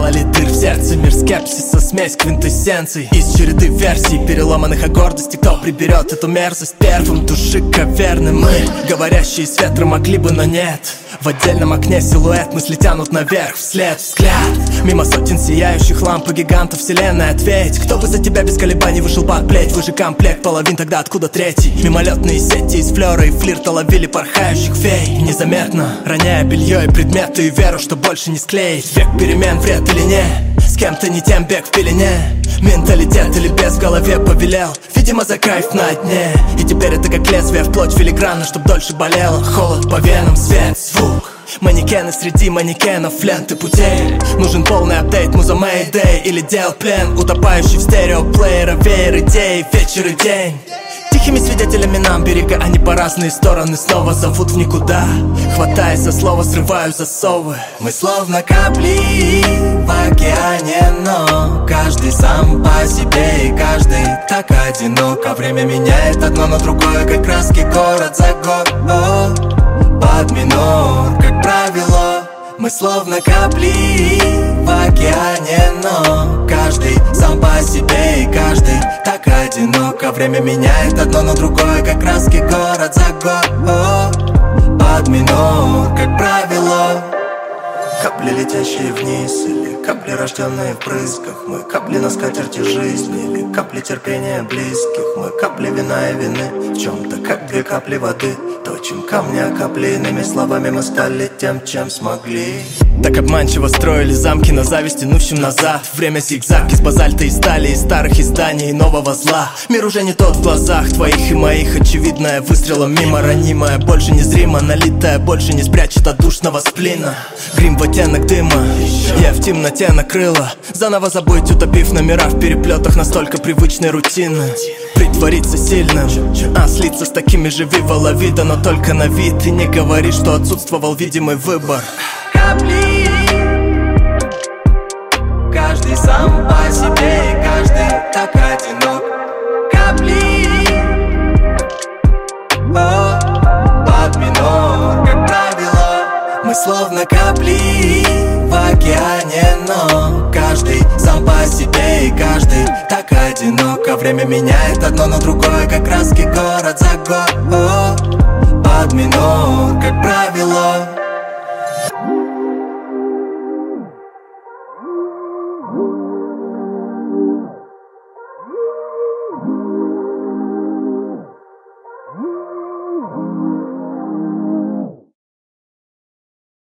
наделали дыр в сердце. Мир скепсиса, смесь квинтэссенций из череды версий, переломанных о гордости. Кто приберет эту мерзость первым? Души каверны мы, говорящие с ветром, могли бы, но нет. В отдельном окне силуэт, мысли тянут наверх, вслед взгляд. Мимо сотен сияющих ламп и гигантов вселенной. Ответь, кто бы за тебя без колебаний вышел под плеть? Вы же комплект половин, тогда откуда третий? Мимолетные сети из флера и флирта ловили порхающих фей. Незаметно, роняя белье и предметы, и веру, что больше не склеить. Век перемен, вред или не? С кем-то не тем, бег в пелене. Менталитет или без в голове повелел, видимо, за кайф на дне. И теперь это как лезвие вплоть филигранно, чтоб дольше болело. Холод по венам, свет, звук. Манекены среди манекенов, ленты путей. Нужен полный апдейт, муза Мэйдэй или дел плен, утопающий в стереоплеера, веер идей, вечер и день. Тихими свидетелями нам берега, они по разные стороны снова зовут в никуда. Хватаясь за слово, срываю засовы. Мы словно капли в океане, но каждый сам по себе и каждый так одинок. А время меняет одно на другое, как краски город за год. Под минор, как правило. Мы словно капли в океане, но каждый сам по себе и каждый так одинок. А время меняет одно на другое, как краски город за год. Под минор, как правило. Капли, летящие вниз, или капли, рожденные в брызгах. Мы капли на скатерти жизни, или капли терпения близких. Мы капли вина и вины в чем-то, как две капли воды. Точим камни, а капли, иными словами, мы стали тем, чем смогли. Так обманчиво строили замки на зависть, тянущим назад. Время зигзаг из базальта и стали, из старых изданий и нового зла. Мир уже не тот в глазах твоих и моих. Очевидное выстрелом мимо, ранимое, больше незримо. Налитое больше не спрячет от душного сплина. Грим в оттенок дыма, я в темноте накрыла. Заново забыть, утопив номера в переплетах настолько привычной рутины. Притвориться сильным, а слиться с такими же вивала вида, но только на вид. И не говори, что отсутствовал видимый выбор. Капли, каждый сам по себе и каждый так одинок. Капли, под минор, как правило. Мы словно капли в океане, но каждый сам по себе и каждый так одинок. А время меняет одно на другое, как краски город за год. Под минор, как правило.